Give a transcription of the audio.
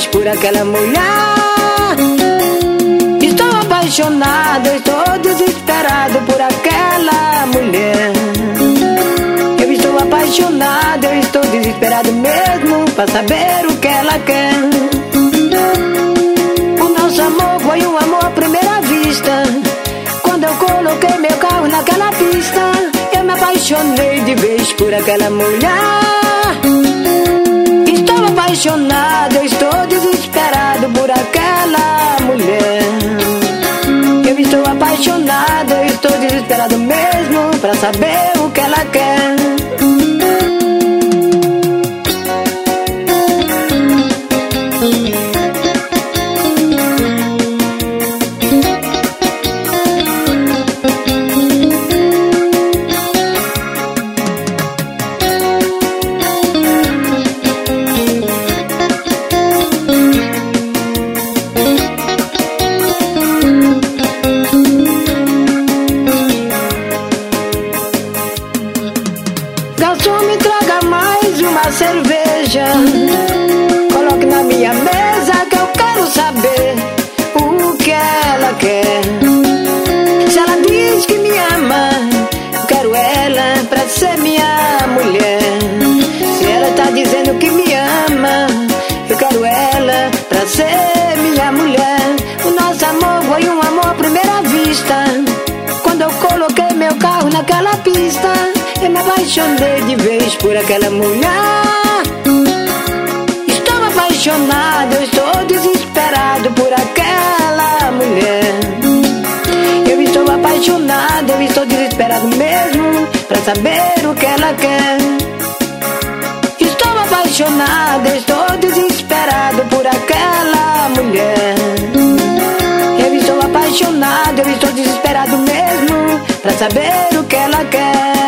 vez por aquela mulher. Estou apaixonado, estou desesperado por aquela mulher. Eu estou apaixonado, eu estou desesperado mesmo pra saber o que ela quer. O nosso amor foi um amor à primeira vista. Quando eu coloquei meu carro naquela pista, eu me apaixonei de vez por aquela mulher. Estou apaixonado, eu estou desesperado por aquela mulher. Eu estou apaixonado, eu estou desesperado mesmo pra saber o que ela quer. Garçom, me traga mais uma cerveja. Coloque na minha mesa que eu quero saber o que ela quer. Se ela diz que me ama, eu quero ela pra ser minha mulher. Se ela tá dizendo que me ama, eu quero ela pra ser minha mulher. O nosso amor foi um amor à primeira vista. Quando eu coloquei meu carro naquela pista, eu me apaixonei de vez por aquela mulher. Estou apaixonado, eu estou desesperado por aquela mulher. Eu estou apaixonado, eu estou desesperado mesmo pra saber o que ela quer. Estou apaixonado, eu estou desesperado por aquela mulher. Eu estou apaixonado, eu estou desesperado mesmo pra saber o que ela quer.